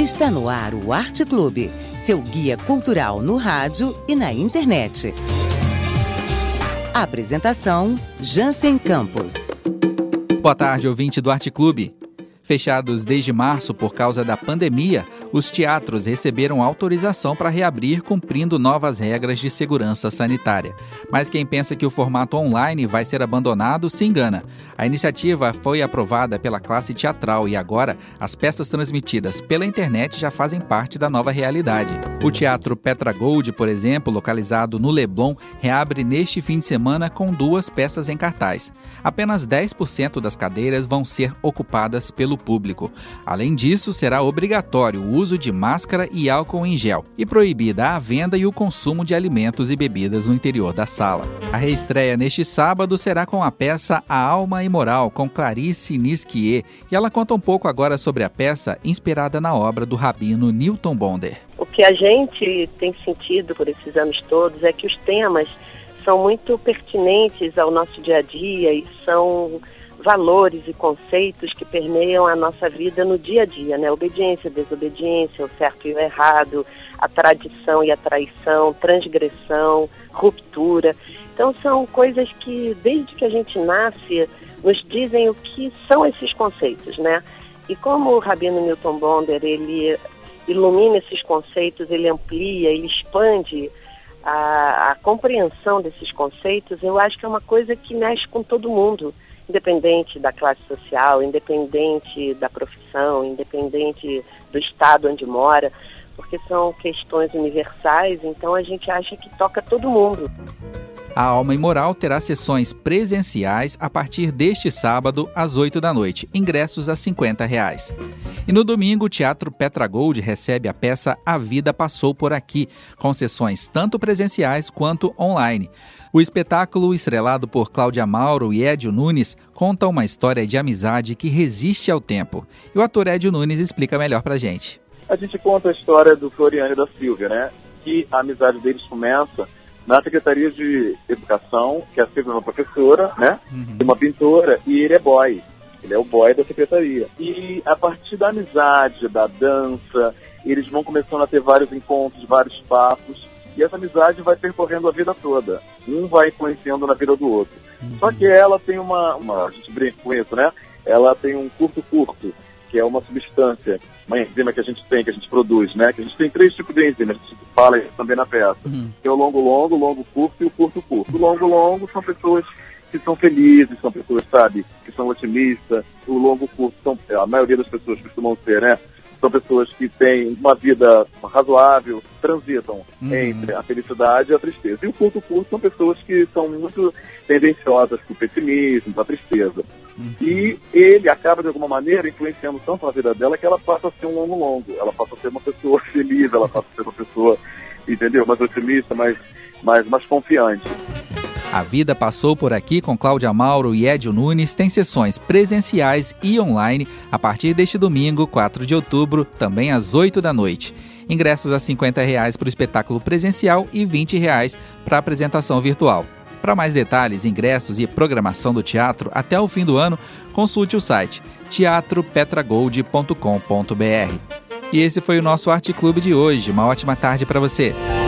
Está no ar o Arte Clube, seu guia cultural no rádio e na internet. Apresentação, Jansen Campos. Boa tarde, ouvinte do Arte Clube. Fechados desde março por causa da pandemia, os teatros receberam autorização para reabrir cumprindo novas regras de segurança sanitária. Mas quem pensa que o formato online vai ser abandonado se engana. A iniciativa foi aprovada pela classe teatral e agora as peças transmitidas pela internet já fazem parte da nova realidade. O Teatro Petra Gold, por exemplo, localizado no Leblon, reabre neste fim de semana com 2 peças em cartaz. Apenas 10% das cadeiras vão ser ocupadas pelo público. Além disso, será obrigatório o uso de máscara e álcool em gel e proibida a venda e o consumo de alimentos e bebidas no interior da sala. A reestreia neste sábado será com a peça A Alma Imoral, com Clarice Nisquier, e ela conta um pouco agora sobre a peça inspirada na obra do rabino Newton Bonder. O que a gente tem sentido por esses anos todos é que os temas são muito pertinentes ao nosso dia a dia e são valores e conceitos que permeiam a nossa vida no dia a dia, né? Obediência, desobediência, o certo e o errado, a tradição e a traição, transgressão, ruptura. Então são coisas que, desde que a gente nasce, nos dizem o que são esses conceitos, né? E como o rabino Newton Bonder, ele ilumina esses conceitos, ele amplia, ele expande a compreensão desses conceitos, eu acho que é uma coisa que mexe com todo mundo, independente da classe social, independente da profissão, independente do estado onde mora, porque são questões universais, então a gente acha que toca todo mundo. A Alma Imoral terá sessões presenciais a partir deste sábado, às 8 da noite, ingressos a R$ 50. E no domingo, o Teatro Petra Gold recebe a peça A Vida Passou Por Aqui, com sessões tanto presenciais quanto online. O espetáculo, estrelado por Cláudia Mauro e Édio Nunes, conta uma história de amizade que resiste ao tempo. E o ator Édio Nunes explica melhor pra gente. A gente conta a história do Floriano e da Silvia, né? Que a amizade deles começa na Secretaria de Educação, que a Silvia é uma professora, né? E uma pintora, e ele é boy. Ele é o boy da secretaria. E a partir da amizade, da dança, eles vão começando a ter vários encontros, vários papos, e essa amizade vai percorrendo a vida toda. Um vai influenciando na vida do outro. Só que ela tem a gente brinca com isso, né? Ela tem um curto, que é uma substância, uma enzima que a gente tem, que a gente produz, né? Que a gente tem 3 tipos de enzima, a gente fala isso também na peça. Que é o longo, curto e o curto. O longo são pessoas que são felizes, são pessoas, sabe, que são otimistas. O longo, curto, a maioria das pessoas costumam ser, né? São pessoas que têm uma vida razoável, transitam entre a felicidade e a tristeza. E o curto são pessoas que são muito tendenciosas para o pessimismo, para a tristeza. E ele acaba, de alguma maneira, influenciando tanto na vida dela que ela passa a ser um longo. Ela passa a ser uma pessoa feliz, ela passa a ser uma pessoa, entendeu? Mais otimista, mais confiante. A Vida Passou Por Aqui, com Cláudia Mauro e Édio Nunes, tem sessões presenciais e online a partir deste domingo, 4 de outubro, também às 8 da noite. Ingressos a R$ 50 para o espetáculo presencial e R$ 20 para a apresentação virtual. Para mais detalhes, ingressos e programação do teatro até o fim do ano, consulte o site teatropetragold.com.br. E esse foi o nosso Arte Clube de hoje. Uma ótima tarde para você.